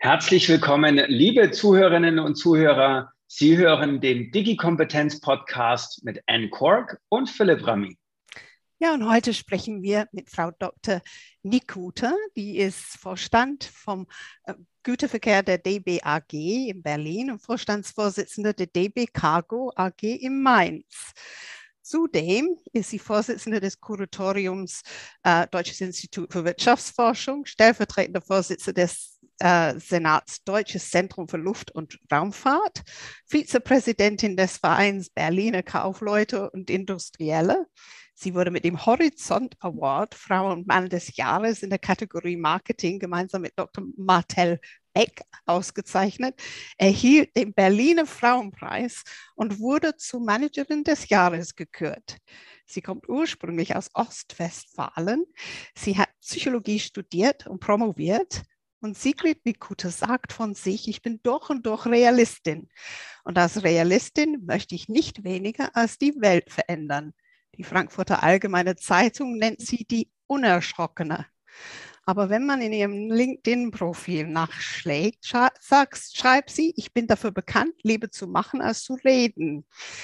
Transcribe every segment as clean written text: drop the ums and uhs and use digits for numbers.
Herzlich willkommen, liebe Zuhörerinnen und Zuhörer. Sie hören den Digi-Kompetenz-Podcast mit Anne Kork und Philipp Ramy. Ja, und heute sprechen wir mit Frau Dr. Nikute, die ist Vorstand vom Güterverkehr der DB AG in Berlin und Vorstandsvorsitzende der DB Cargo AG in Mainz. Zudem ist sie Vorsitzende des Kuratoriums Deutsches Institut für Wirtschaftsforschung, stellvertretende Vorsitzende des Senats Deutsches Zentrum für Luft- und Raumfahrt, Vizepräsidentin des Vereins Berliner Kaufleute und Industrielle. Sie wurde mit dem Horizont Award Frau und Mann des Jahres in der Kategorie Marketing gemeinsam mit Dr. Martel Beck ausgezeichnet, erhielt den Berliner Frauenpreis und wurde zur Managerin des Jahres gekürt. Sie kommt ursprünglich aus Ostwestfalen. Sie hat Psychologie studiert und promoviert. Und Sigrid Nikute sagt von sich, ich bin durch und durch Realistin. Und als Realistin möchte ich nicht weniger als die Welt verändern. Die Frankfurter Allgemeine Zeitung nennt sie die Unerschrockene. Aber wenn man in ihrem LinkedIn-Profil nachschlägt, schreibt sie, ich bin dafür bekannt, lieber zu machen als zu reden.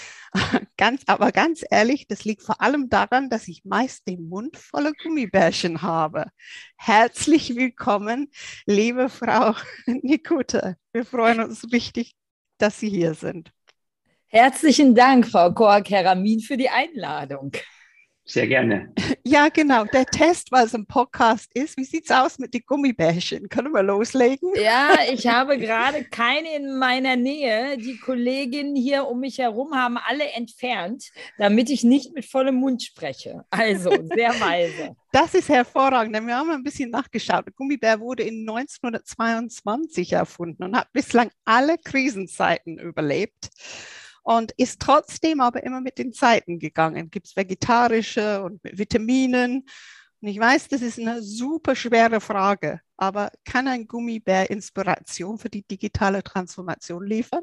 Aber ganz ehrlich, das liegt vor allem daran, dass ich meist den Mund voller Gummibärchen habe. Herzlich willkommen, liebe Frau Nikute. Wir freuen uns richtig, dass Sie hier sind. Herzlichen Dank, Frau Kork, Herr Ramin, für die Einladung. Sehr gerne. Ja, genau. Der Test, was im Podcast ist. Wie sieht es aus mit den Gummibärchen? Können wir loslegen? Ja, ich habe gerade keine in meiner Nähe. Die Kolleginnen hier um mich herum haben alle entfernt, damit ich nicht mit vollem Mund spreche. Also, sehr weise. Das ist hervorragend. Wir haben ein bisschen nachgeschaut. Der Gummibär wurde in 1922 erfunden und hat bislang alle Krisenzeiten überlebt. Und ist trotzdem aber immer mit den Zeiten gegangen. Gibt es vegetarische und mit Vitaminen. Und ich weiß, das ist eine super schwere Frage, aber kann ein Gummibär Inspiration für die digitale Transformation liefern?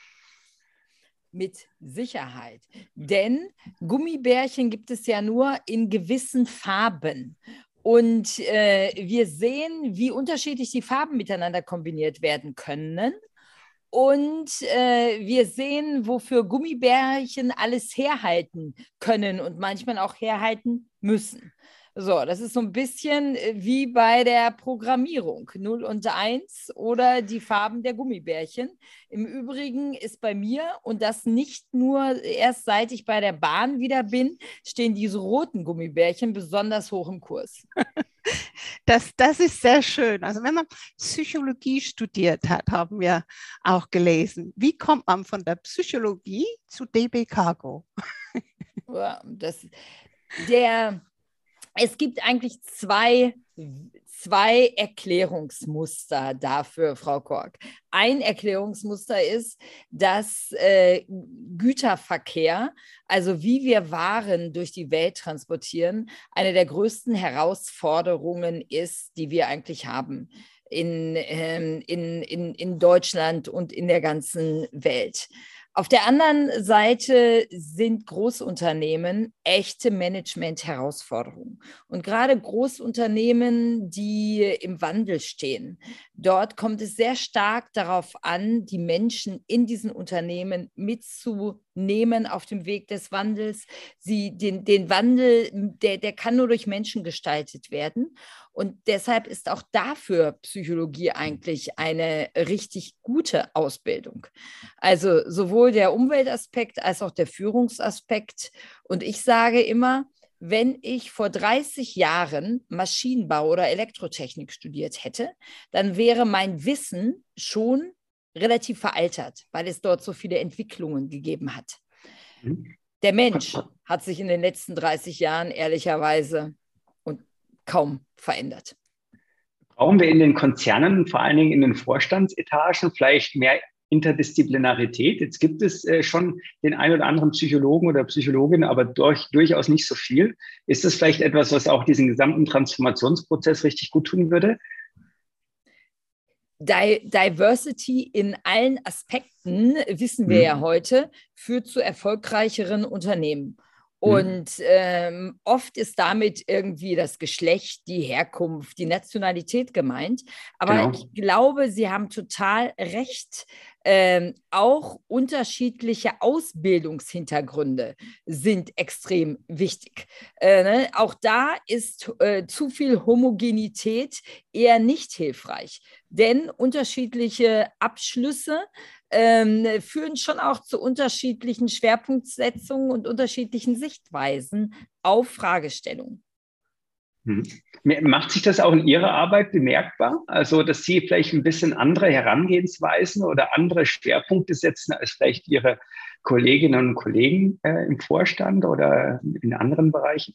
Mit Sicherheit. Denn Gummibärchen gibt es ja nur in gewissen Farben. Und wir sehen, wie unterschiedlich die Farben miteinander kombiniert werden können. Und wir sehen, wofür Gummibärchen alles herhalten können und manchmal auch herhalten müssen. So, das ist so ein bisschen wie bei der Programmierung, 0 und 1 oder die Farben der Gummibärchen. Im Übrigen ist bei mir, und das nicht nur erst seit ich bei der Bahn wieder bin, stehen diese roten Gummibärchen besonders hoch im Kurs. Das ist sehr schön. Also wenn man Psychologie studiert hat, haben wir auch gelesen. Wie kommt man von der Psychologie zu DB Cargo? Ja, es gibt eigentlich zwei Erklärungsmuster dafür, Frau Kork. Ein Erklärungsmuster ist, dass Güterverkehr, also wie wir Waren durch die Welt transportieren, eine der größten Herausforderungen ist, die wir eigentlich haben in Deutschland und in der ganzen Welt. Auf der anderen Seite sind Großunternehmen echte Management-Herausforderungen. Und gerade Großunternehmen, die im Wandel stehen, dort kommt es sehr stark darauf an, die Menschen in diesen Unternehmen mitzunehmen auf dem Weg des Wandels. Den Wandel, der kann nur durch Menschen gestaltet werden. Und deshalb ist auch dafür Psychologie eigentlich eine richtig gute Ausbildung. Also sowohl der Umweltaspekt als auch der Führungsaspekt. Und ich sage immer, wenn ich vor 30 Jahren Maschinenbau oder Elektrotechnik studiert hätte, dann wäre mein Wissen schon relativ veraltert, weil es dort so viele Entwicklungen gegeben hat. Der Mensch hat sich in den letzten 30 Jahren ehrlicherweise kaum verändert. Brauchen wir in den Konzernen, vor allen Dingen in den Vorstandsetagen, vielleicht mehr Interdisziplinarität? Jetzt gibt es schon den einen oder anderen Psychologen oder Psychologin, aber durchaus nicht so viel. Ist das vielleicht etwas, was auch diesen gesamten Transformationsprozess richtig gut tun würde? Diversity in allen Aspekten, wissen wir ja heute, führt zu erfolgreicheren Unternehmen. Und oft ist damit irgendwie das Geschlecht, die Herkunft, die Nationalität gemeint. Aber Genau. ich glaube, Sie haben total recht. Auch unterschiedliche Ausbildungshintergründe sind extrem wichtig. Ne? Auch da ist zu viel Homogenität eher nicht hilfreich, denn unterschiedliche Abschlüsse führen schon auch zu unterschiedlichen Schwerpunktsetzungen und unterschiedlichen Sichtweisen auf Fragestellungen. Macht sich das auch in Ihrer Arbeit bemerkbar? Also, dass Sie vielleicht ein bisschen andere Herangehensweisen oder andere Schwerpunkte setzen als vielleicht Ihre Kolleginnen und Kollegen im Vorstand oder in anderen Bereichen?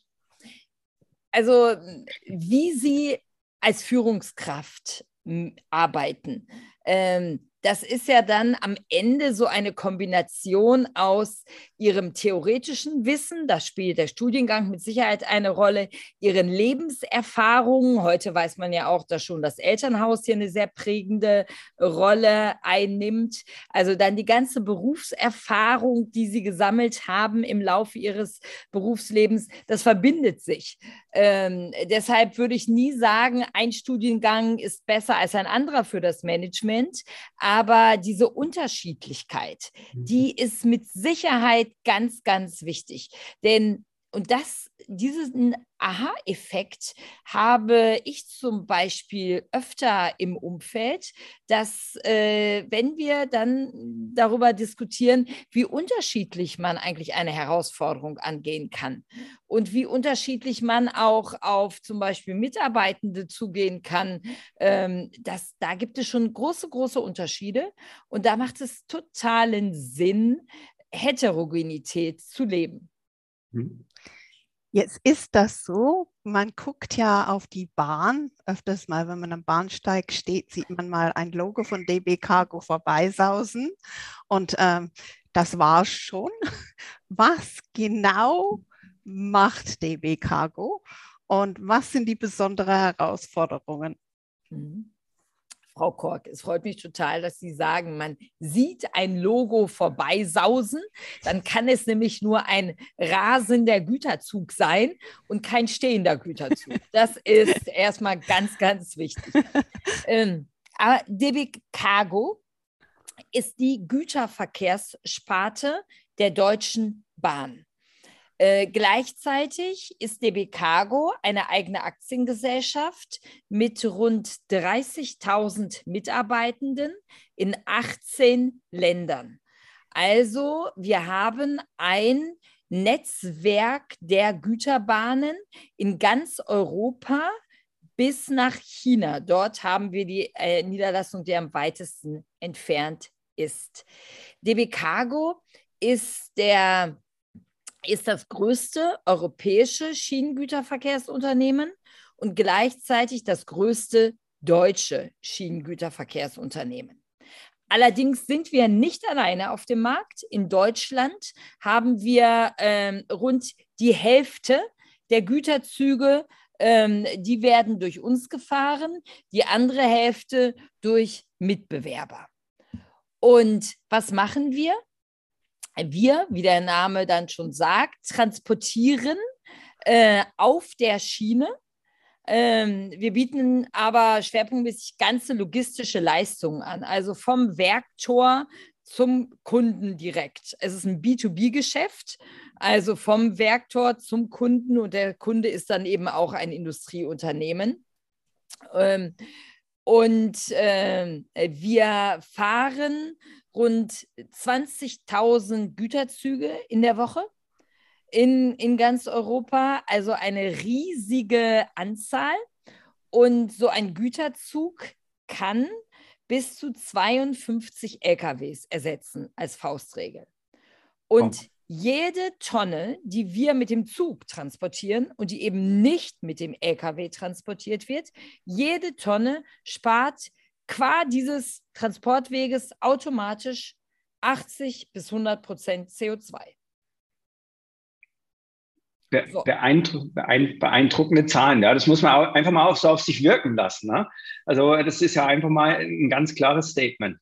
Also, wie Sie als Führungskraft arbeiten, das ist ja dann am Ende so eine Kombination aus Ihrem theoretischen Wissen, da spielt der Studiengang mit Sicherheit eine Rolle, Ihren Lebenserfahrungen. Heute weiß man ja auch, dass schon das Elternhaus hier eine sehr prägende Rolle einnimmt. Also dann die ganze Berufserfahrung, die Sie gesammelt haben im Laufe Ihres Berufslebens, das verbindet sich. Deshalb würde ich nie sagen, ein Studiengang ist besser als ein anderer für das Management. Aber diese Unterschiedlichkeit, die ist mit Sicherheit ganz, ganz wichtig. Denn, und diesen Aha-Effekt habe ich zum Beispiel öfter im Umfeld, dass wenn wir dann darüber diskutieren, wie unterschiedlich man eigentlich eine Herausforderung angehen kann und wie unterschiedlich man auch auf zum Beispiel Mitarbeitende zugehen kann, da gibt es schon große, große Unterschiede. Und da macht es totalen Sinn, Heterogenität zu leben. Jetzt ist das so, man guckt ja auf die Bahn, öfters mal, wenn man am Bahnsteig steht, sieht man mal ein Logo von DB Cargo vorbeisausen und das war schon. Was genau macht DB Cargo und was sind die besonderen Herausforderungen? Frau Kork, es freut mich total, dass Sie sagen, man sieht ein Logo vorbeisausen, dann kann es nämlich nur ein rasender Güterzug sein und kein stehender Güterzug. Das ist erstmal ganz, ganz wichtig. Aber DB Cargo ist die Güterverkehrssparte der Deutschen Bahn. Gleichzeitig ist DB Cargo eine eigene Aktiengesellschaft mit rund 30.000 Mitarbeitenden in 18 Ländern. Also wir haben ein Netzwerk der Güterbahnen in ganz Europa bis nach China. Dort haben wir die Niederlassung, die am weitesten entfernt ist. DB Cargo ist das größte europäische Schienengüterverkehrsunternehmen und gleichzeitig das größte deutsche Schienengüterverkehrsunternehmen. Allerdings sind wir nicht alleine auf dem Markt. In Deutschland haben wir rund die Hälfte der Güterzüge, die werden durch uns gefahren, die andere Hälfte durch Mitbewerber. Und was machen wir? Wir, wie der Name dann schon sagt, transportieren auf der Schiene. Wir bieten aber schwerpunktmäßig ganze logistische Leistungen an, also vom Werktor zum Kunden direkt. Es ist ein B2B-Geschäft, also vom Werktor zum Kunden und der Kunde ist dann eben auch ein Industrieunternehmen. Wir fahren rund 20.000 Güterzüge in der Woche in ganz Europa, also eine riesige Anzahl. Und so ein Güterzug kann bis zu 52 LKWs ersetzen als Faustregel. Und jede Tonne, die wir mit dem Zug transportieren und die eben nicht mit dem LKW transportiert wird, jede Tonne spart qua dieses Transportweges automatisch 80 bis 100% CO2. Beeindruckende Zahlen, ja. Das muss man auch einfach mal so auf sich wirken lassen. Ne? Also das ist ja einfach mal ein ganz klares Statement.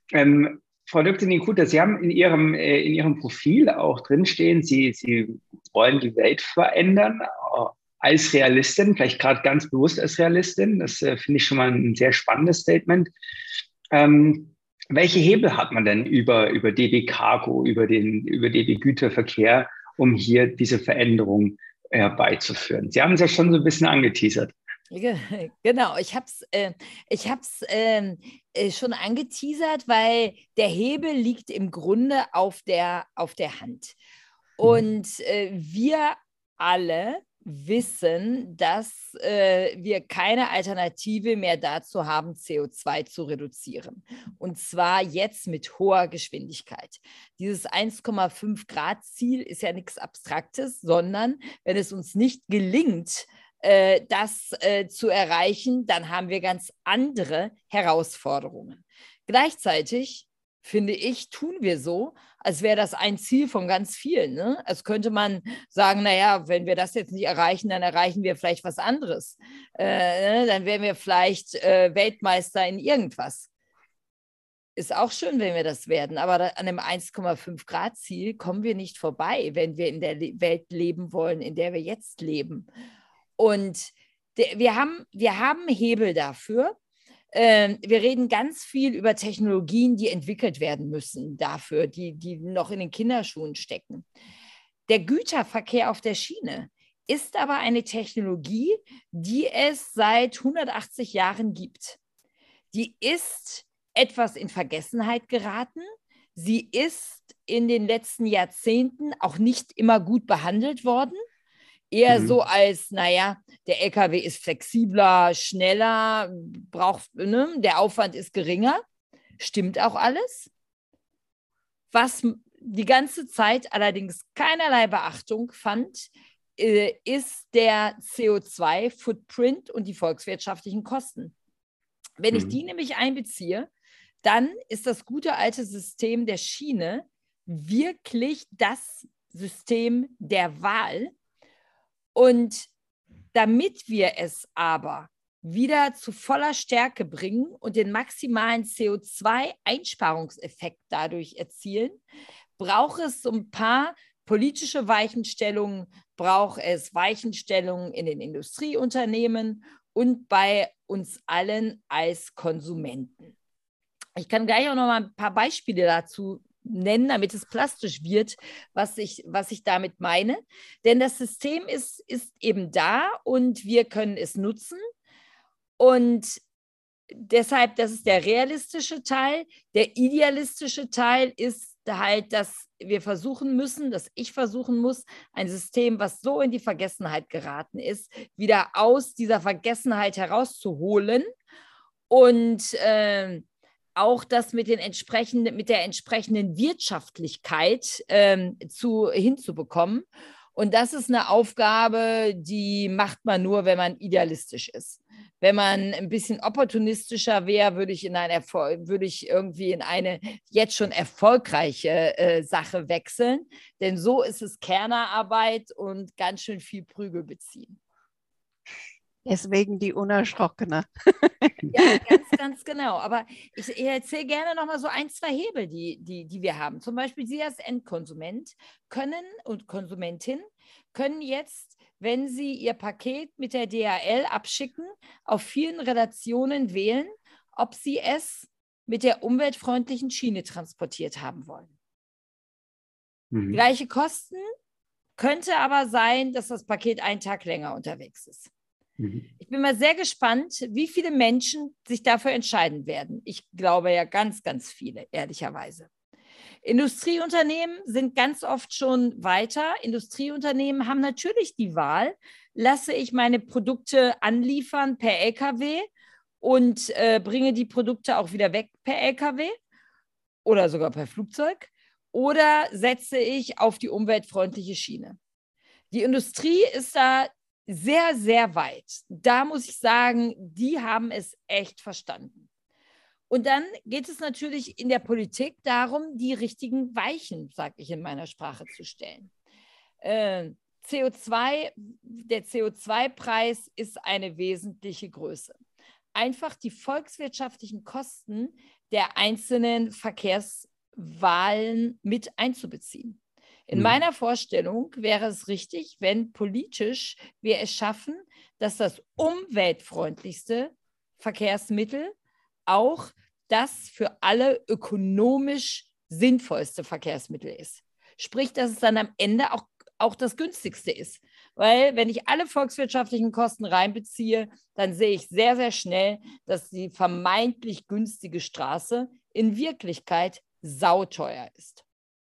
Frau Dr. Nikuta, Sie haben in Ihrem Profil auch drinstehen, Sie wollen die Welt verändern, als Realistin, vielleicht gerade ganz bewusst als Realistin. Das finde ich schon mal ein sehr spannendes Statement. Welche Hebel hat man denn über DB Cargo, über DB Güterverkehr, um hier diese Veränderung herbeizuführen? Sie haben es ja schon so ein bisschen angeteasert. Genau, ich habe es schon angeteasert, weil der Hebel liegt im Grunde auf der Hand. Und wir alle wissen, dass wir keine Alternative mehr dazu haben, CO2 zu reduzieren. Und zwar jetzt mit hoher Geschwindigkeit. Dieses 1,5 Grad Ziel ist ja nichts Abstraktes, sondern wenn es uns nicht gelingt, das zu erreichen, dann haben wir ganz andere Herausforderungen. Gleichzeitig, finde ich, tun wir so, als wäre das ein Ziel von ganz vielen. Ne? Als könnte man sagen, naja, wenn wir das jetzt nicht erreichen, dann erreichen wir vielleicht was anderes. Dann wären wir vielleicht Weltmeister in irgendwas. Ist auch schön, wenn wir das werden, aber an dem 1,5 Grad Ziel kommen wir nicht vorbei, wenn wir in der Welt leben wollen, in der wir jetzt leben. Und wir haben Hebel dafür. Wir reden ganz viel über Technologien, die entwickelt werden müssen dafür, die noch in den Kinderschuhen stecken. Der Güterverkehr auf der Schiene ist aber eine Technologie, die es seit 180 Jahren gibt. Die ist etwas in Vergessenheit geraten. Sie ist in den letzten Jahrzehnten auch nicht immer gut behandelt worden. Eher so als, naja, der LKW ist flexibler, schneller, der Aufwand ist geringer. Stimmt auch alles. Was die ganze Zeit allerdings keinerlei Beachtung fand, ist der CO2-Footprint und die volkswirtschaftlichen Kosten. Wenn ich die nämlich einbeziehe, dann ist das gute alte System der Schiene wirklich das System der Wahl. Und damit wir es aber wieder zu voller Stärke bringen und den maximalen CO2-Einsparungseffekt dadurch erzielen, braucht es so ein paar politische Weichenstellungen, braucht es Weichenstellungen in den Industrieunternehmen und bei uns allen als Konsumenten. Ich kann gleich auch noch mal ein paar Beispiele dazu nennen, damit es plastisch wird, was ich damit meine. Denn das System ist eben da und wir können es nutzen. Und deshalb, das ist der realistische Teil. Der idealistische Teil ist halt, dass wir versuchen müssen, dass ich versuchen muss, ein System, was so in die Vergessenheit geraten ist, wieder aus dieser Vergessenheit herauszuholen und auch das mit der entsprechenden Wirtschaftlichkeit hinzubekommen. Und das ist eine Aufgabe, die macht man nur, wenn man idealistisch ist. Wenn man ein bisschen opportunistischer wäre, würde ich irgendwie in eine jetzt schon erfolgreiche Sache wechseln. Denn so ist es Kernerarbeit und ganz schön viel Prügel beziehen. Deswegen die Unerschrockene. Ja, ganz genau. Aber ich erzähle gerne noch mal so 1, 2 Hebel, die wir haben. Zum Beispiel Sie als Endkonsument und Konsumentin können jetzt, wenn Sie Ihr Paket mit der DHL abschicken, auf vielen Relationen wählen, ob Sie es mit der umweltfreundlichen Schiene transportiert haben wollen. Gleiche Kosten, könnte aber sein, dass das Paket einen Tag länger unterwegs ist. Ich bin mal sehr gespannt, wie viele Menschen sich dafür entscheiden werden. Ich glaube ja ganz, ganz viele, ehrlicherweise. Industrieunternehmen sind ganz oft schon weiter. Industrieunternehmen haben natürlich die Wahl, lasse ich meine Produkte anliefern per LKW und bringe die Produkte auch wieder weg per LKW oder sogar per Flugzeug, oder setze ich auf die umweltfreundliche Schiene. Die Industrie ist da sehr, sehr weit. Da muss ich sagen, die haben es echt verstanden. Und dann geht es natürlich in der Politik darum, die richtigen Weichen, sage ich in meiner Sprache, zu stellen. Der CO2-Preis ist eine wesentliche Größe. Einfach die volkswirtschaftlichen Kosten der einzelnen Verkehrswahlen mit einzubeziehen. In meiner Vorstellung wäre es richtig, wenn politisch wir es schaffen, dass das umweltfreundlichste Verkehrsmittel auch das für alle ökonomisch sinnvollste Verkehrsmittel ist. Sprich, dass es dann am Ende auch das günstigste ist. Weil wenn ich alle volkswirtschaftlichen Kosten reinbeziehe, dann sehe ich sehr, sehr schnell, dass die vermeintlich günstige Straße in Wirklichkeit sauteuer ist.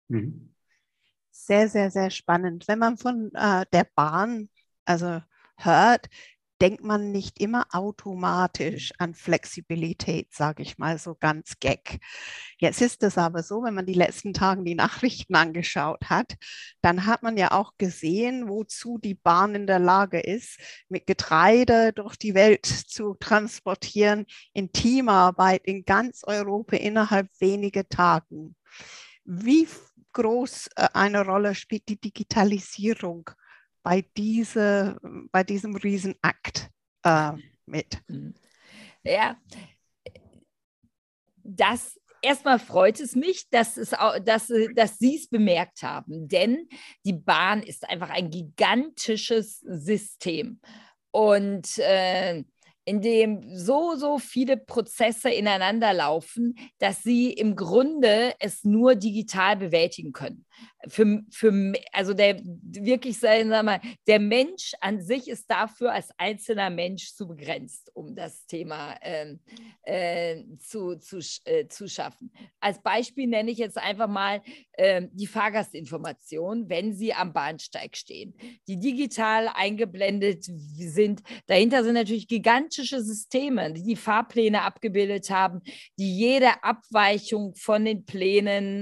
Sehr, sehr, sehr spannend. Wenn man von der Bahn hört, denkt man nicht immer automatisch an Flexibilität, sage ich mal so ganz gag. Jetzt ist es aber so, wenn man die letzten Tage die Nachrichten angeschaut hat, dann hat man ja auch gesehen, wozu die Bahn in der Lage ist, mit Getreide durch die Welt zu transportieren, in Teamarbeit in ganz Europa innerhalb weniger Tagen. Wie groß eine Rolle spielt die Digitalisierung bei diesem Riesenakt mit? Ja, erstmal freut es mich, dass Sie es bemerkt haben, denn die Bahn ist einfach ein gigantisches System und in dem so viele Prozesse ineinander laufen, dass sie im Grunde es nur digital bewältigen können. Also wirklich, sagen wir mal, der Mensch an sich ist dafür als einzelner Mensch zu begrenzt, um das Thema zu schaffen. Als Beispiel nenne ich jetzt einfach mal die Fahrgastinformation, wenn Sie am Bahnsteig stehen, die digital eingeblendet sind. Dahinter sind natürlich gigantische Systeme, die Fahrpläne abgebildet haben, die jede Abweichung von den Plänen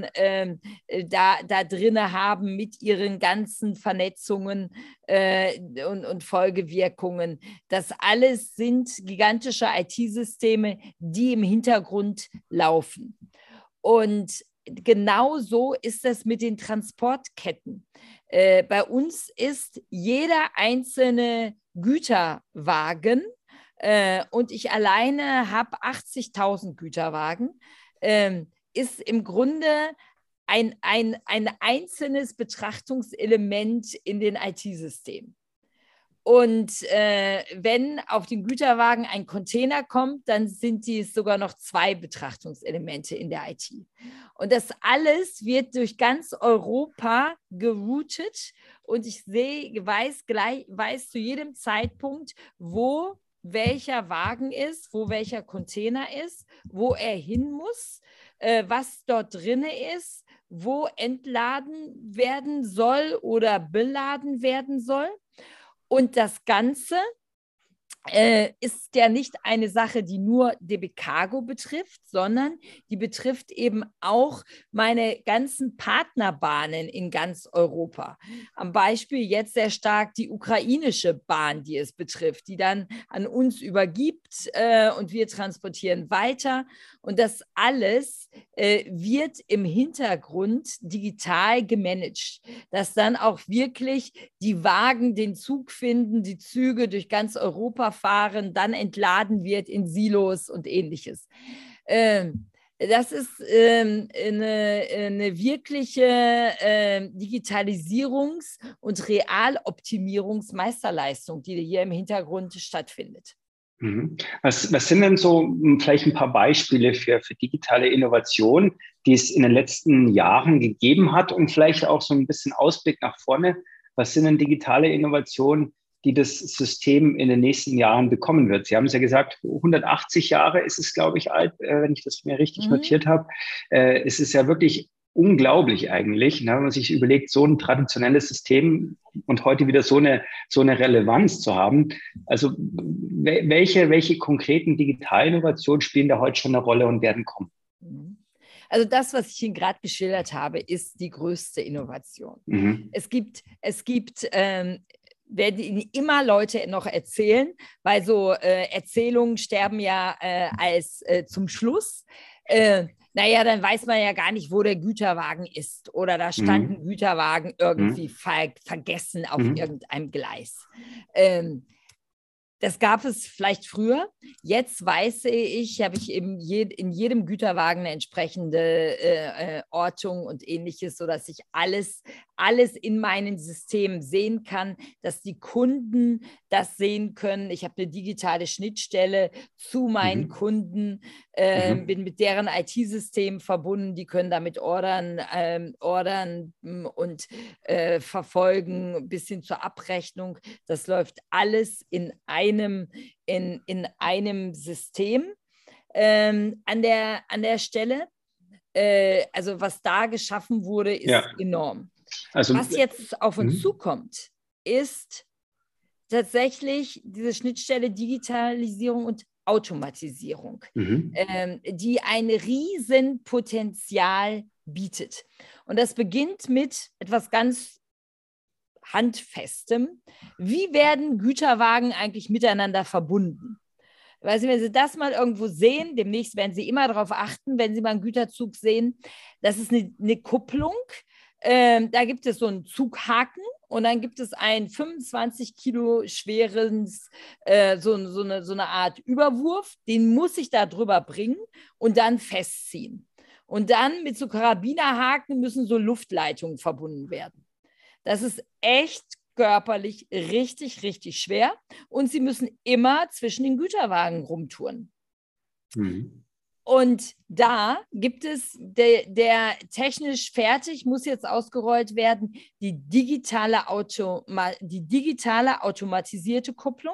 da drin haben mit ihren ganzen Vernetzungen und Folgewirkungen. Das alles sind gigantische IT-Systeme, die im Hintergrund laufen. Und genau so ist es mit den Transportketten. Bei uns ist jeder einzelne Güterwagen, und ich alleine habe 80.000 Güterwagen, ist im Grunde ein einzelnes Betrachtungselement in den IT-Systemen. Und wenn auf den Güterwagen ein Container kommt, dann sind dies sogar noch 2 Betrachtungselemente in der IT. Und das alles wird durch ganz Europa geroutet und ich weiß zu jedem Zeitpunkt, wo welcher Wagen ist, wo welcher Container ist, wo er hin muss, was dort drin ist, wo entladen werden soll oder beladen werden soll. Und das Ganze ist ja nicht eine Sache, die nur DB Cargo betrifft, sondern die betrifft eben auch meine ganzen Partnerbahnen in ganz Europa. Am Beispiel jetzt sehr stark die ukrainische Bahn, die es betrifft, die dann an uns übergibt und wir transportieren weiter. Und das alles wird im Hintergrund digital gemanagt, dass dann auch wirklich die Wagen den Zug finden, die Züge durch ganz Europa fahren, dann entladen wird in Silos und Ähnliches. Das ist eine wirkliche Digitalisierungs- und Realoptimierungsmeisterleistung, die hier im Hintergrund stattfindet. Was sind denn so vielleicht ein paar Beispiele für digitale Innovation, die es in den letzten Jahren gegeben hat und vielleicht auch so ein bisschen Ausblick nach vorne? Was sind denn digitale Innovationen, die das System in den nächsten Jahren bekommen wird? Sie haben es ja gesagt, 180 Jahre ist es, glaube ich, alt, wenn ich das mir richtig notiert habe. Es ist ja wirklich unglaublich eigentlich, wenn man sich überlegt, so ein traditionelles System und heute wieder so eine Relevanz zu haben. Also welche konkreten Digitalinnovationen spielen da heute schon eine Rolle und werden kommen? Also das, was ich Ihnen gerade geschildert habe, ist die größte Innovation. Es gibt werden Ihnen immer Leute noch erzählen, weil so Erzählungen sterben ja zum Schluss. Naja, dann weiß man ja gar nicht, wo der Güterwagen ist. Oder da stand ein Güterwagen irgendwie vergessen auf irgendeinem Gleis. Das gab es vielleicht früher. Jetzt weiß ich, habe ich in jedem Güterwagen eine entsprechende Ortung und Ähnliches, sodass ich alles in meinem System sehen kann, dass die Kunden das sehen können. Ich habe eine digitale Schnittstelle zu meinen Kunden, bin mit deren IT-System verbunden, die können damit ordern und verfolgen bis hin zur Abrechnung. Das läuft alles in einem System. An der Stelle, also was da geschaffen wurde, ist enorm. Also, was jetzt auf uns zukommt, ist tatsächlich diese Schnittstelle Digitalisierung und Automatisierung, die ein Riesenpotenzial bietet. Und das beginnt mit etwas ganz Handfestem. Wie werden Güterwagen eigentlich miteinander verbunden? Weil wenn Sie das mal irgendwo sehen, demnächst werden Sie immer darauf achten, wenn Sie mal einen Güterzug sehen, das ist eine Kupplung. Da gibt es so einen Zughaken und dann gibt es einen 25 Kilo schweren, so eine Art Überwurf, den muss ich da drüber bringen und dann festziehen. Und dann mit so Karabinerhaken müssen so Luftleitungen verbunden werden. Das ist echt körperlich richtig, richtig schwer und Sie müssen immer zwischen den Güterwagen rumtouren. Und da gibt es, der technisch fertig, muss jetzt ausgerollt werden, die digitale automatisierte Kupplung.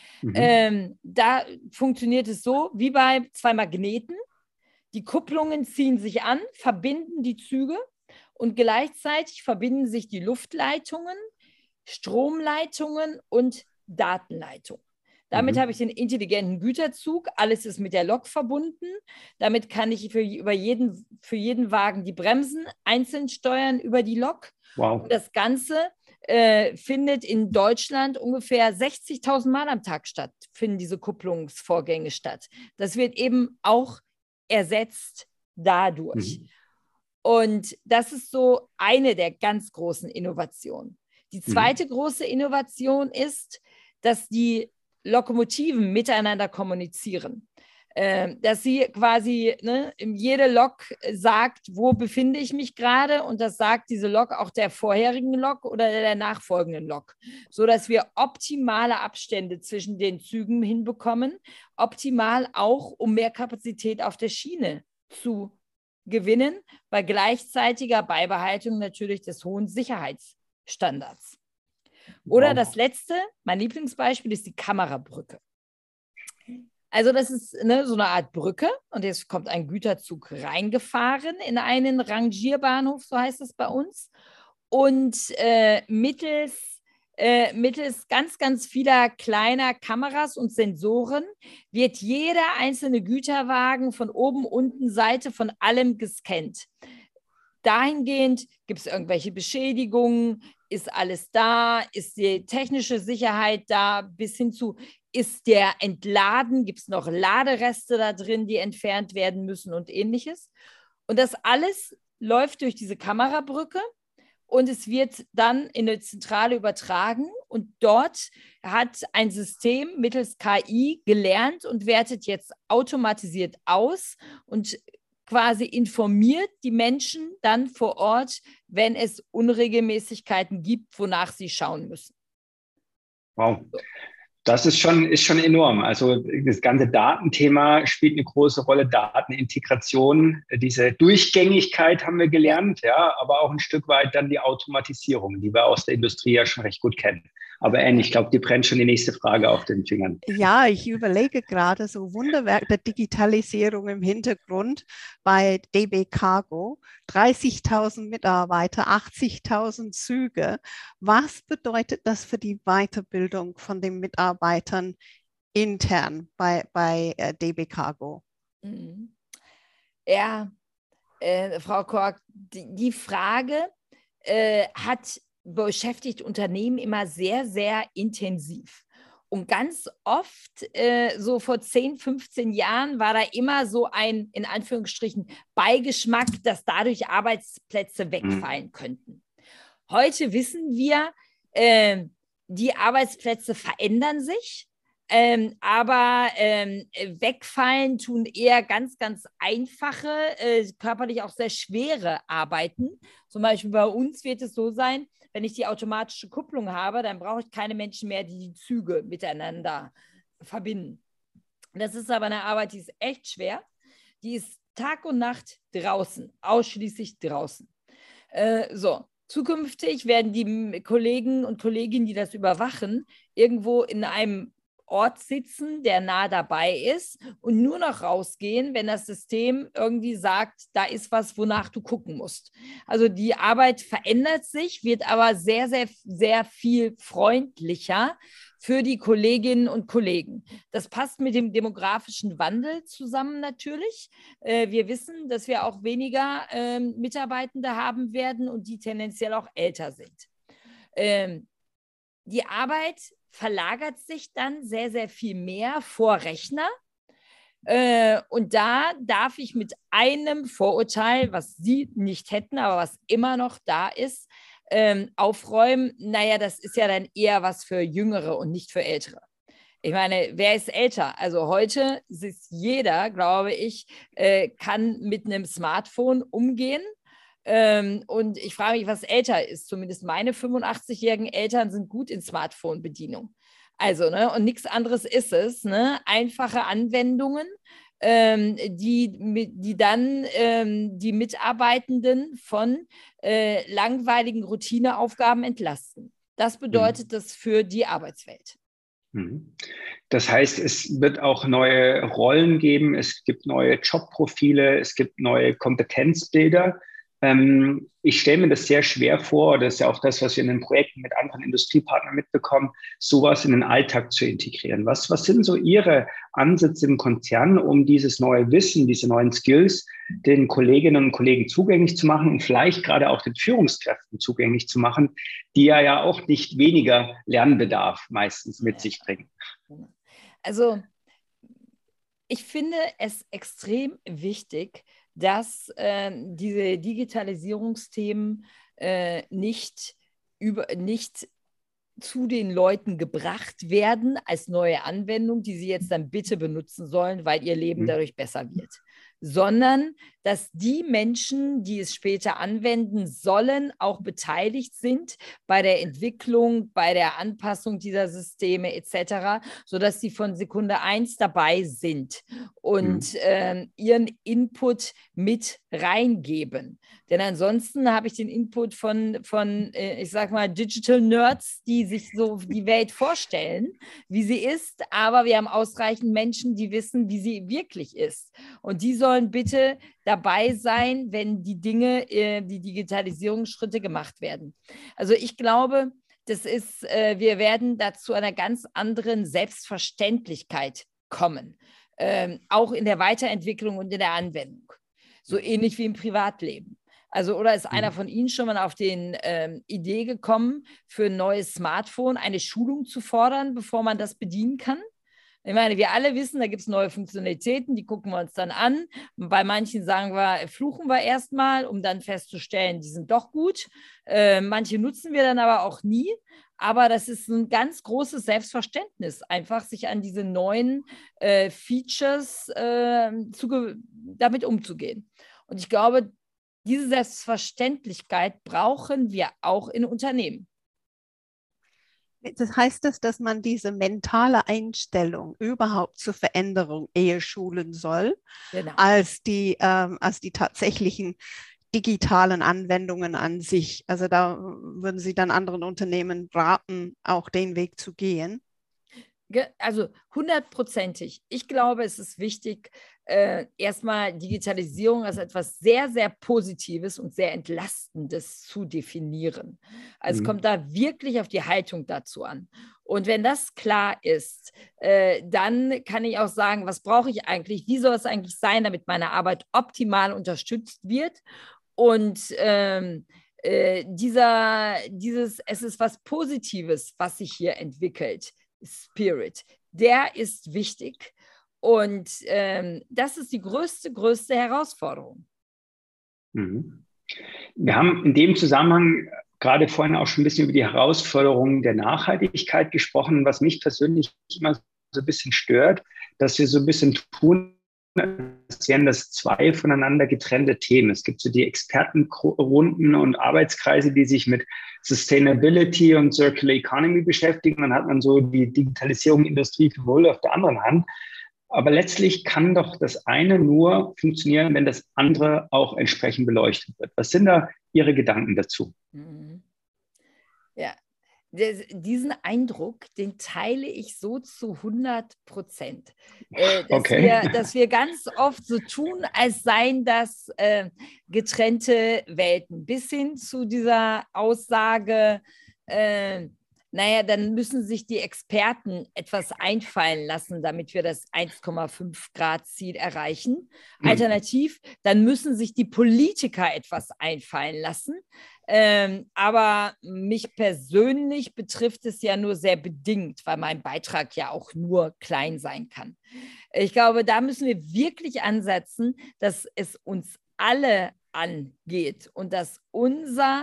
Da funktioniert es so, wie bei zwei Magneten. Die Kupplungen ziehen sich an, verbinden die Züge und gleichzeitig verbinden sich die Luftleitungen, Stromleitungen und Datenleitungen. Damit habe ich den intelligenten Güterzug. Alles ist mit der Lok verbunden. Damit kann ich für jeden Wagen die Bremsen einzeln steuern über die Lok. Wow. Und das Ganze findet in Deutschland ungefähr 60.000 Mal am Tag statt, finden diese Kupplungsvorgänge statt. Das wird eben auch ersetzt dadurch. Und das ist so eine der ganz großen Innovationen. Die zweite große Innovation ist, dass die Lokomotiven miteinander kommunizieren. Dass sie quasi, jede Lok sagt, wo befinde ich mich gerade, und das sagt diese Lok auch der vorherigen Lok oder der nachfolgenden Lok, sodass wir optimale Abstände zwischen den Zügen hinbekommen, optimal auch, um mehr Kapazität auf der Schiene zu gewinnen, bei gleichzeitiger Beibehaltung natürlich des hohen Sicherheitsstandards. Oder das letzte, mein Lieblingsbeispiel, ist die Kamerabrücke. Also das ist so eine Art Brücke und jetzt kommt ein Güterzug reingefahren in einen Rangierbahnhof, so heißt es bei uns. Und mittels ganz, ganz vieler kleiner Kameras und Sensoren wird jeder einzelne Güterwagen von oben, unten, Seite von allem gescannt. Dahingehend gibt es irgendwelche Beschädigungen, ist alles da, ist die technische Sicherheit da, bis hin zu, ist der entladen, gibt es noch Ladereste da drin, die entfernt werden müssen und Ähnliches. Und das alles läuft durch diese Kamerabrücke und es wird dann in eine Zentrale übertragen und dort hat ein System mittels KI gelernt und wertet jetzt automatisiert aus und quasi informiert die Menschen dann vor Ort, wenn es Unregelmäßigkeiten gibt, wonach sie schauen müssen. Wow. Das ist schon enorm. Also das ganze Datenthema spielt eine große Rolle. Datenintegration, diese Durchgängigkeit haben wir gelernt, ja, aber auch ein Stück weit dann die Automatisierung, die wir aus der Industrie ja schon recht gut kennen. Aber Anne, ich glaube, die brennt schon die nächste Frage auf den Fingern. Ja, ich überlege gerade so Wunderwerk der Digitalisierung im Hintergrund bei DB Cargo. 30.000 Mitarbeiter, 80.000 Züge. Was bedeutet das für die Weiterbildung von den Mitarbeitern intern bei DB Cargo? Ja, Frau Kork, die Frage beschäftigt Unternehmen immer sehr, sehr intensiv. Und ganz oft, so vor 10, 15 Jahren, war da immer so ein, in Anführungsstrichen, Beigeschmack, dass dadurch Arbeitsplätze wegfallen könnten. Heute wissen wir, die Arbeitsplätze verändern sich. Aber wegfallen tun eher ganz, ganz einfache, körperlich auch sehr schwere Arbeiten. Zum Beispiel bei uns wird es so sein, wenn ich die automatische Kupplung habe, dann brauche ich keine Menschen mehr, die die Züge miteinander verbinden. Das ist aber eine Arbeit, die ist echt schwer. Die ist Tag und Nacht draußen, ausschließlich draußen. So, zukünftig werden die Kollegen und Kolleginnen, die das überwachen, irgendwo in einem Ort sitzen, der nah dabei ist und nur noch rausgehen, wenn das System irgendwie sagt, da ist was, wonach du gucken musst. Also die Arbeit verändert sich, wird aber sehr, sehr, sehr viel freundlicher für die Kolleginnen und Kollegen. Das passt mit dem demografischen Wandel zusammen natürlich. Wir wissen, dass wir auch weniger Mitarbeitende haben werden und die tendenziell auch älter sind. Die Arbeit verlagert sich dann sehr, sehr viel mehr vor Rechner. Und da darf ich mit einem Vorurteil, was Sie nicht hätten, aber was immer noch da ist, aufräumen. Naja, das ist ja dann eher was für Jüngere und nicht für Ältere. Ich meine, wer ist älter? Also heute ist jeder, glaube ich, kann mit einem Smartphone umgehen. Und ich frage mich, was älter ist. Zumindest meine 85-jährigen Eltern sind gut in Smartphone-Bedienung. Also, ne, und nichts anderes ist es, ne? Einfache Anwendungen, die dann die Mitarbeitenden von langweiligen Routineaufgaben entlasten. Das bedeutet das für die Arbeitswelt. Das heißt, es wird auch neue Rollen geben, es gibt neue Jobprofile, es gibt neue Kompetenzbilder. Ich stelle mir das sehr schwer vor, das ist ja auch das, was wir in den Projekten mit anderen Industriepartnern mitbekommen, sowas in den Alltag zu integrieren. Was sind so Ihre Ansätze im Konzern, um dieses neue Wissen, diese neuen Skills den Kolleginnen und Kollegen zugänglich zu machen und vielleicht gerade auch den Führungskräften zugänglich zu machen, die ja auch nicht weniger Lernbedarf meistens mit sich bringen? Also ich finde es extrem wichtig, dass diese Digitalisierungsthemen nicht zu den Leuten gebracht werden als neue Anwendung, die sie jetzt dann bitte benutzen sollen, weil ihr Leben dadurch besser wird, sondern dass die Menschen, die es später anwenden sollen, auch beteiligt sind bei der Entwicklung, bei der Anpassung dieser Systeme etc., sodass sie von Sekunde 1 dabei sind und ihren Input mit reingeben. Denn ansonsten habe ich den Input von ich sag mal, Digital Nerds, die sich so die Welt vorstellen, wie sie ist, aber wir haben ausreichend Menschen, die wissen, wie sie wirklich ist. Und die sollen bitte dabei sein, wenn die Dinge, die Digitalisierungsschritte gemacht werden. Also ich glaube, wir werden da zu einer ganz anderen Selbstverständlichkeit kommen, auch in der Weiterentwicklung und in der Anwendung. So ähnlich wie im Privatleben. Also, oder ist einer von Ihnen schon mal auf die Idee gekommen, für ein neues Smartphone eine Schulung zu fordern, bevor man das bedienen kann? Ich meine, wir alle wissen, da gibt es neue Funktionalitäten, die gucken wir uns dann an. Bei manchen fluchen wir erstmal, um dann festzustellen, die sind doch gut. Manche nutzen wir dann aber auch nie. Aber das ist ein ganz großes Selbstverständnis, einfach sich an diese neuen Features damit umzugehen. Und ich glaube, diese Selbstverständlichkeit brauchen wir auch in Unternehmen. Das heißt das, dass man diese mentale Einstellung überhaupt zur Veränderung eher schulen soll, genau, als die tatsächlichen digitalen Anwendungen an sich. Also da würden Sie dann anderen Unternehmen raten, auch den Weg zu gehen. Also 100%. Ich glaube, es ist wichtig, erstmal Digitalisierung als etwas sehr, sehr Positives und sehr Entlastendes zu definieren. Also es kommt da wirklich auf die Haltung dazu an. Und wenn das klar ist, dann kann ich auch sagen, was brauche ich eigentlich? Wie soll es eigentlich sein, damit meine Arbeit optimal unterstützt wird? Und es ist was Positives, was sich hier entwickelt. Spirit, der ist wichtig und das ist die größte Herausforderung. Wir haben in dem Zusammenhang gerade vorhin auch schon ein bisschen über die Herausforderungen der Nachhaltigkeit gesprochen, was mich persönlich immer so ein bisschen stört, dass wir so ein bisschen tun, als wären das zwei voneinander getrennte Themen. Es gibt so die Expertenrunden und Arbeitskreise, die sich mit Sustainability und Circular Economy beschäftigen. Dann hat man so die Digitalisierung, Industrie für wohl auf der anderen Hand. Aber letztlich kann doch das eine nur funktionieren, wenn das andere auch entsprechend beleuchtet wird. Was sind da Ihre Gedanken dazu? Ja, diesen Eindruck, den teile ich so zu 100%. Dass wir ganz oft so tun, als seien das getrennte Welten, bis hin zu dieser Aussage, naja, dann müssen sich die Experten etwas einfallen lassen, damit wir das 1,5 Grad Ziel erreichen. Alternativ, dann müssen sich die Politiker etwas einfallen lassen. Aber mich persönlich betrifft es ja nur sehr bedingt, weil mein Beitrag ja auch nur klein sein kann. Ich glaube, da müssen wir wirklich ansetzen, dass es uns alle angeht und dass unser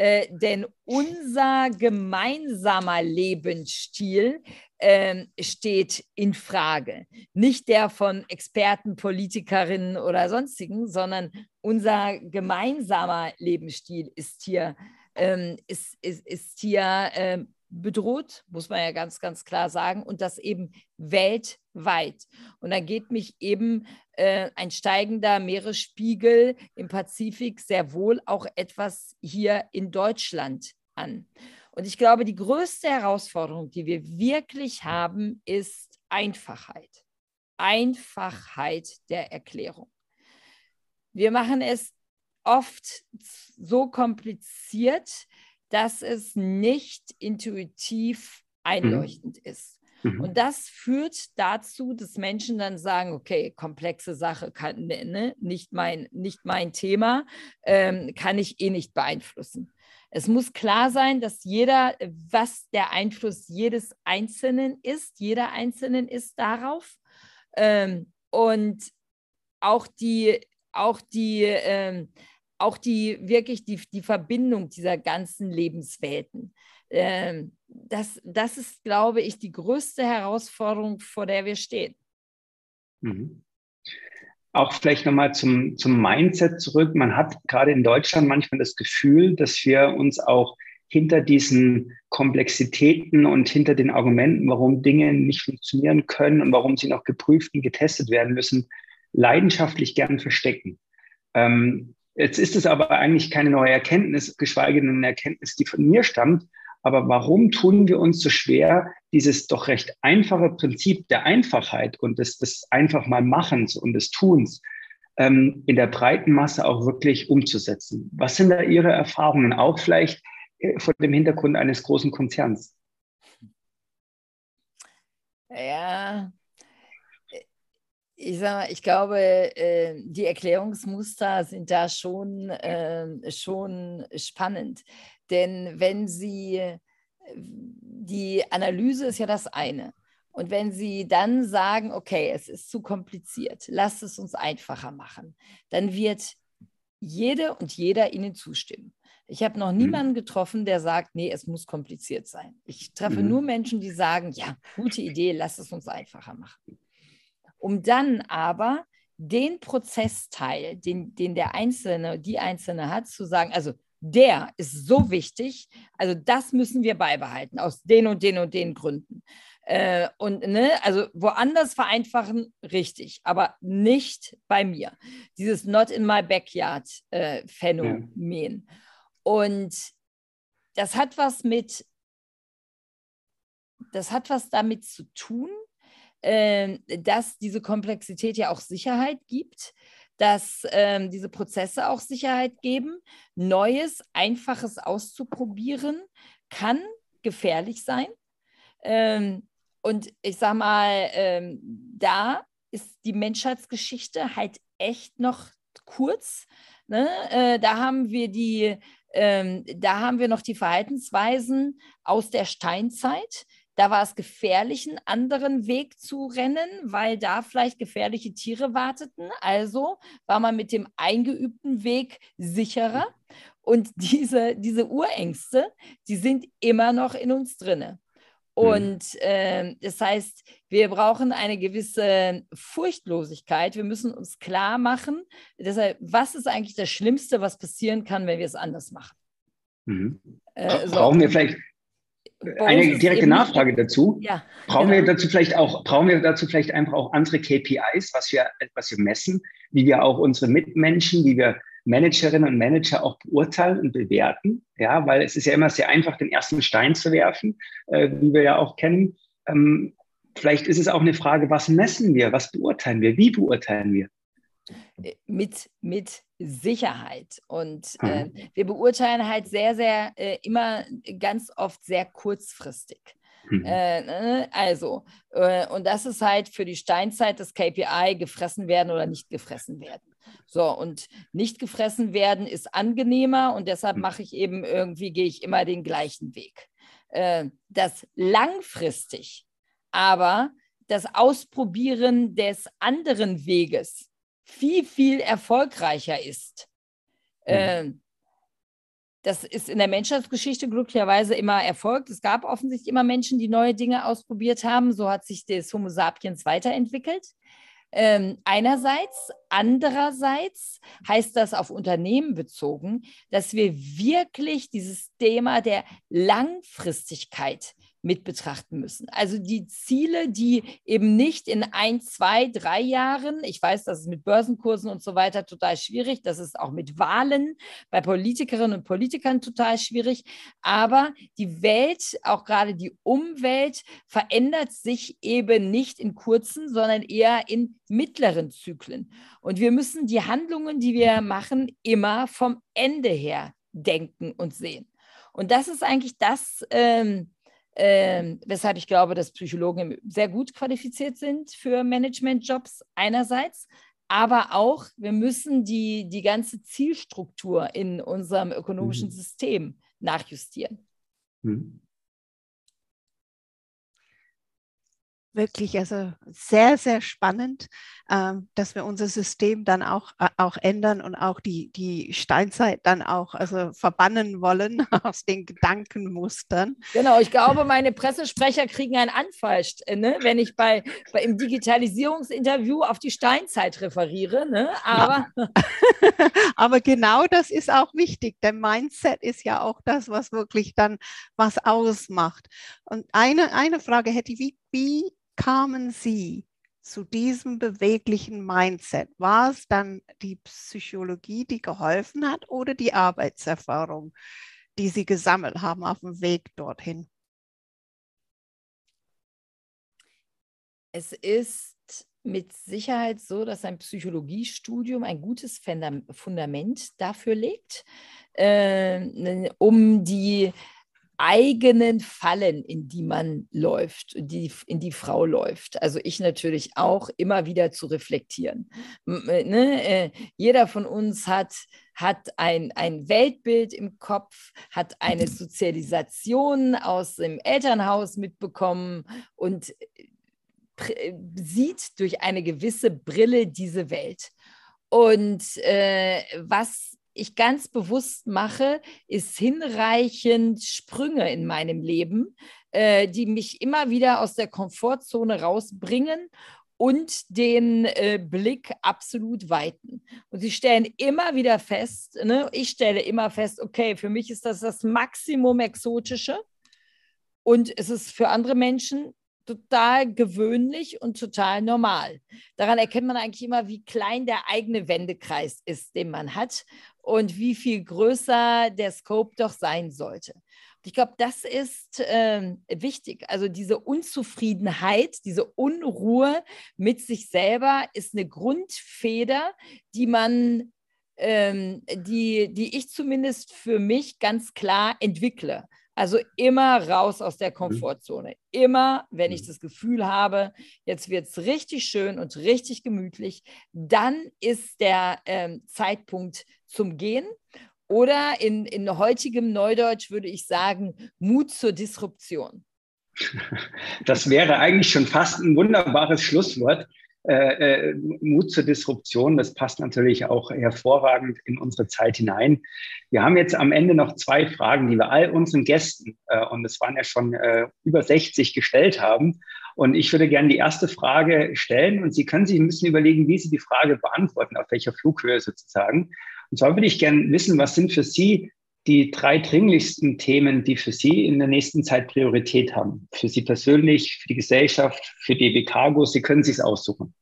gemeinsamer Lebensstil steht in Frage. Nicht der von Experten, Politikerinnen oder sonstigen, sondern unser gemeinsamer Lebensstil ist hier, bedroht, muss man ja ganz, ganz klar sagen, und das eben weltweit. Und da geht mich eben ein steigender Meeresspiegel im Pazifik sehr wohl auch etwas hier in Deutschland an. Und ich glaube, die größte Herausforderung, die wir wirklich haben, ist Einfachheit. Einfachheit der Erklärung. Wir machen es oft so kompliziert, dass es nicht intuitiv einleuchtend ist. Und das führt dazu, dass Menschen dann sagen, okay, komplexe Sache, nicht mein Thema, kann ich eh nicht beeinflussen. Es muss klar sein, dass was der Einfluss jeder Einzelnen ist darauf. Und auch die Verbindung dieser ganzen Lebenswelten. Das ist, glaube ich, die größte Herausforderung, vor der wir stehen. Auch vielleicht nochmal zum Mindset zurück. Man hat gerade in Deutschland manchmal das Gefühl, dass wir uns auch hinter diesen Komplexitäten und hinter den Argumenten, warum Dinge nicht funktionieren können und warum sie noch geprüft und getestet werden müssen, leidenschaftlich gern verstecken. Jetzt ist es aber eigentlich keine neue Erkenntnis, geschweige denn eine Erkenntnis, die von mir stammt. Aber warum tun wir uns so schwer, dieses doch recht einfache Prinzip der Einfachheit und des einfach mal Machens und des Tuns in der breiten Masse auch wirklich umzusetzen? Was sind da Ihre Erfahrungen, auch vielleicht vor dem Hintergrund eines großen Konzerns? Ja, ich glaube, die Erklärungsmuster sind da schon spannend. Denn die Analyse ist ja das eine. Und wenn Sie dann sagen, okay, es ist zu kompliziert, lasst es uns einfacher machen, dann wird jede und jeder Ihnen zustimmen. Ich habe noch niemanden getroffen, der sagt, nee, es muss kompliziert sein. Ich treffe nur Menschen, die sagen, ja, gute Idee, lasst es uns einfacher machen. Um dann aber den Prozessteil, den der Einzelne, die Einzelne hat, zu sagen, also der ist so wichtig, also das müssen wir beibehalten, aus den und den und den Gründen. Also woanders vereinfachen, richtig, aber nicht bei mir. Dieses Not in my backyard Phänomen. Ja. Und das hat was damit zu tun, dass diese Komplexität ja auch Sicherheit gibt, dass diese Prozesse auch Sicherheit geben. Neues, Einfaches auszuprobieren kann gefährlich sein. Und ich sage mal, da ist die Menschheitsgeschichte halt echt noch kurz. Ne? Da haben wir noch die Verhaltensweisen aus der Steinzeit. Da war es gefährlich, einen anderen Weg zu rennen, weil da vielleicht gefährliche Tiere warteten. Also war man mit dem eingeübten Weg sicherer. Und diese Urängste, die sind immer noch in uns drinne. Und das heißt, wir brauchen eine gewisse Furchtlosigkeit. Wir müssen uns klar machen, deshalb, was ist eigentlich das Schlimmste, was passieren kann, wenn wir es anders machen? Brauchen wir vielleicht eine direkte Nachfrage dazu? Ja, brauchen wir dazu vielleicht einfach auch andere KPIs, was wir messen, wie wir auch unsere Mitmenschen, wie wir Managerinnen und Manager auch beurteilen und bewerten? Ja, weil es ist ja immer sehr einfach, den ersten Stein zu werfen, wie wir ja auch kennen. Vielleicht ist es auch eine Frage, was messen wir, was beurteilen wir, wie beurteilen wir? Mit Sicherheit. Und wir beurteilen halt sehr, sehr immer ganz oft sehr kurzfristig. Und das ist halt für die Steinzeit das KPI, gefressen werden oder nicht gefressen werden. So, und nicht gefressen werden ist angenehmer und deshalb gehe ich immer den gleichen Weg. Das langfristig, aber das Ausprobieren des anderen Weges viel, viel erfolgreicher ist. Das ist in der Menschheitsgeschichte glücklicherweise immer erfolgt. Es gab offensichtlich immer Menschen, die neue Dinge ausprobiert haben. So hat sich das Homo sapiens weiterentwickelt. Einerseits. Andererseits heißt das auf Unternehmen bezogen, dass wir wirklich dieses Thema der Langfristigkeit mit betrachten müssen. Also die Ziele, die eben nicht in 1, 2, 3 Jahren, ich weiß, das ist mit Börsenkursen und so weiter total schwierig, das ist auch mit Wahlen bei Politikerinnen und Politikern total schwierig, aber die Welt, auch gerade die Umwelt, verändert sich eben nicht in kurzen, sondern eher in mittleren Zyklen. Und wir müssen die Handlungen, die wir machen, immer vom Ende her denken und sehen. Und das ist eigentlich das, weshalb ich glaube, dass Psychologen sehr gut qualifiziert sind für Managementjobs einerseits, aber auch, wir müssen die ganze Zielstruktur in unserem ökonomischen System nachjustieren. Wirklich, also sehr, sehr spannend, dass wir unser System dann auch ändern und auch die Steinzeit dann auch verbannen wollen aus den Gedankenmustern. Genau, ich glaube, meine Pressesprecher kriegen einen Anfall, ne, wenn ich im Digitalisierungsinterview auf die Steinzeit referiere. Ne? Aber genau das ist auch wichtig. Der Mindset ist ja auch das, was wirklich dann was ausmacht. Und eine Frage hätte ich, wie kamen Sie zu diesem beweglichen Mindset? War es dann die Psychologie, die geholfen hat, oder die Arbeitserfahrung, die Sie gesammelt haben auf dem Weg dorthin? Es ist mit Sicherheit so, dass ein Psychologiestudium ein gutes Fundament dafür legt, um die eigenen Fallen, in die man läuft, in die Frau läuft. Also ich natürlich auch, immer wieder zu reflektieren. Jeder von uns hat ein Weltbild im Kopf, hat eine Sozialisation aus dem Elternhaus mitbekommen und sieht durch eine gewisse Brille diese Welt. Und was ich ganz bewusst mache, ist hinreichend Sprünge in meinem Leben, die mich immer wieder aus der Komfortzone rausbringen und den Blick absolut weiten. Und sie stellen immer wieder fest, ich stelle immer fest, okay, für mich ist das Maximum Exotische und es ist für andere Menschen total gewöhnlich und total normal. Daran erkennt man eigentlich immer, wie klein der eigene Wendekreis ist, den man hat und wie viel größer der Scope doch sein sollte. Und ich glaube, das ist wichtig. Also diese Unzufriedenheit, diese Unruhe mit sich selber ist eine Grundfeder, die man, die ich zumindest für mich ganz klar entwickle. Also immer raus aus der Komfortzone. Immer, wenn ich das Gefühl habe, jetzt wird es richtig schön und richtig gemütlich, dann ist der Zeitpunkt zum Gehen. Oder in heutigem Neudeutsch würde ich sagen, Mut zur Disruption. Das wäre eigentlich schon fast ein wunderbares Schlusswort. Mut zur Disruption. Das passt natürlich auch hervorragend in unsere Zeit hinein. Wir haben jetzt am Ende noch 2 Fragen, die wir all unseren Gästen, und es waren ja schon über 60, gestellt haben. Und ich würde gerne die erste Frage stellen und Sie können sich ein bisschen überlegen, wie Sie die Frage beantworten, auf welcher Flughöhe sozusagen. Und zwar würde ich gerne wissen, was sind für Sie die 3 dringlichsten Themen, die für Sie in der nächsten Zeit Priorität haben? Für Sie persönlich, für die Gesellschaft, für DB Cargo? Sie können sich es aussuchen.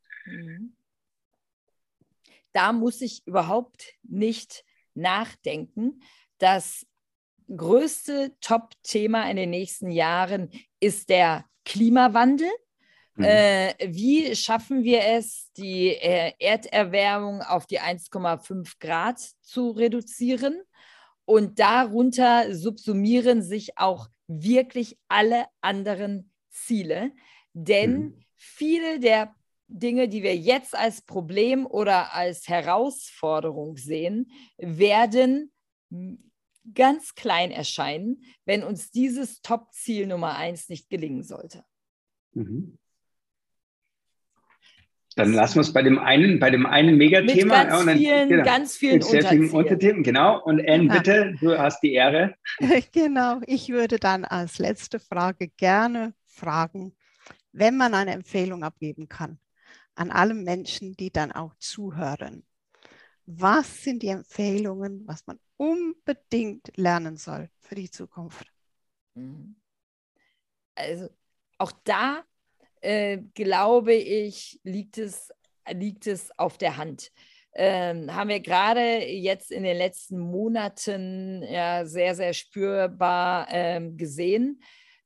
Da muss ich überhaupt nicht nachdenken. Das größte Top-Thema in den nächsten Jahren ist der Klimawandel. Wie schaffen wir es, die Erderwärmung auf die 1,5 Grad zu reduzieren? Und darunter subsumieren sich auch wirklich alle anderen Ziele. Denn viele der Dinge, die wir jetzt als Problem oder als Herausforderung sehen, werden ganz klein erscheinen, wenn uns dieses Top-Ziel Nummer 1 nicht gelingen sollte. Dann lassen wir es bei dem einen Megathema. Mit ganz vielen Unterthemen. Genau. Und Anne, bitte, du hast die Ehre. Genau, ich würde dann als letzte Frage gerne fragen, wenn man eine Empfehlung abgeben kann an alle Menschen, die dann auch zuhören. Was sind die Empfehlungen, was man unbedingt lernen soll für die Zukunft? Also auch da glaube ich, liegt es auf der Hand. Haben wir gerade jetzt in den letzten Monaten ja sehr, sehr spürbar gesehen.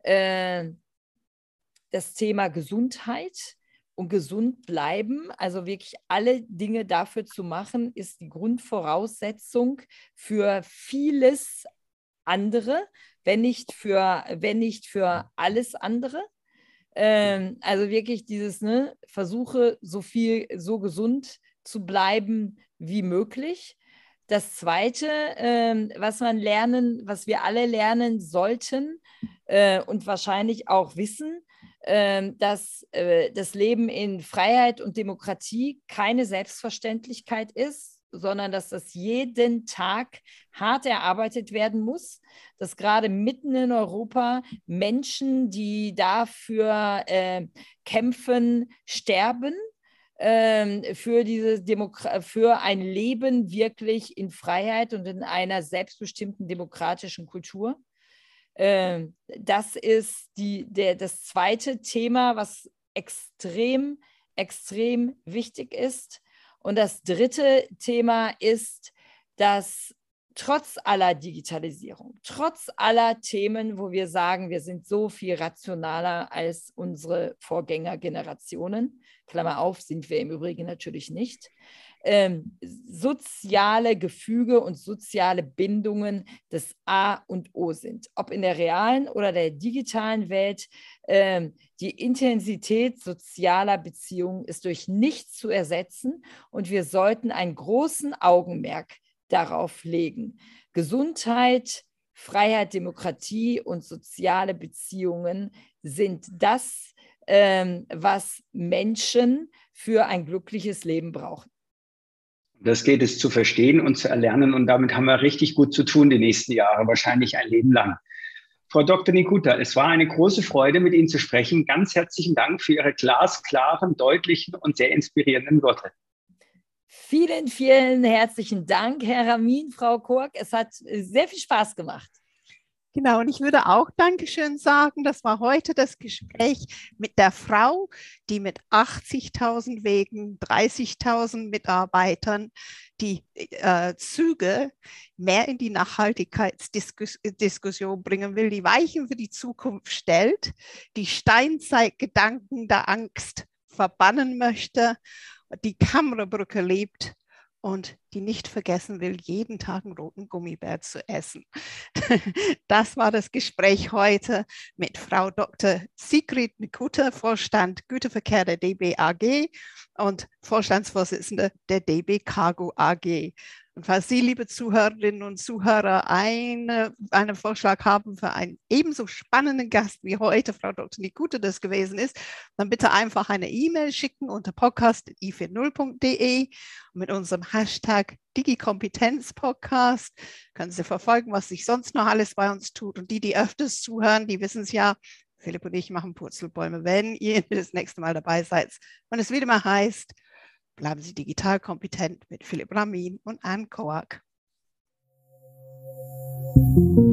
Das Thema Gesundheit und gesund bleiben, also wirklich alle Dinge dafür zu machen, ist die Grundvoraussetzung für vieles andere, wenn nicht für alles andere. Also wirklich dieses, versuche so gesund zu bleiben wie möglich. Das Zweite, was wir alle lernen sollten und wahrscheinlich auch wissen, dass das Leben in Freiheit und Demokratie keine Selbstverständlichkeit ist, sondern dass das jeden Tag hart erarbeitet werden muss, dass gerade mitten in Europa Menschen, die dafür kämpfen, sterben, für ein Leben wirklich in Freiheit und in einer selbstbestimmten demokratischen Kultur. Das ist das zweite Thema, was extrem, extrem wichtig ist. Und das dritte Thema ist, dass trotz aller Digitalisierung, trotz aller Themen, wo wir sagen, wir sind so viel rationaler als unsere Vorgängergenerationen, Klammer auf, sind wir im Übrigen natürlich nicht, soziale Gefüge und soziale Bindungen das A und O sind. Ob in der realen oder der digitalen Welt, die Intensität sozialer Beziehungen ist durch nichts zu ersetzen und wir sollten einen großen Augenmerk darauf legen. Gesundheit, Freiheit, Demokratie und soziale Beziehungen sind das, was Menschen für ein glückliches Leben brauchen. Das geht es zu verstehen und zu erlernen und damit haben wir richtig gut zu tun die nächsten Jahre, wahrscheinlich ein Leben lang. Frau Dr. Nikuta, es war eine große Freude, mit Ihnen zu sprechen. Ganz herzlichen Dank für Ihre glasklaren, deutlichen und sehr inspirierenden Worte. Vielen, vielen herzlichen Dank, Herr Ramin, Frau Kork. Es hat sehr viel Spaß gemacht. Genau, und ich würde auch Dankeschön sagen. Das war heute das Gespräch mit der Frau, die mit 80.000 Wegen, 30.000 Mitarbeitern die Züge mehr in die Nachhaltigkeitsdiskussion bringen will, die Weichen für die Zukunft stellt, die Steinzeitgedanken der Angst verbannen möchte, die Kammerbrücke lebt und die nicht vergessen will, jeden Tag einen roten Gummibär zu essen. Das war das Gespräch heute mit Frau Dr. Sigrid Nikuta, Vorstand Güterverkehr der DB AG und Vorstandsvorsitzende der DB Cargo AG. Und falls Sie, liebe Zuhörerinnen und Zuhörer, einen Vorschlag haben für einen ebenso spannenden Gast wie heute Frau Dr. Nikute das gewesen ist, dann bitte einfach eine E-Mail schicken unter podcast.i40.de und mit unserem Hashtag DigiKompetenzPodcast können Sie verfolgen, was sich sonst noch alles bei uns tut. Und die öfters zuhören, die wissen es ja, Philipp und ich machen Purzelbäume, wenn ihr das nächste Mal dabei seid. Und es wieder mal heißt, bleiben Sie digital kompetent mit Philipp Ramin und Anne Koak.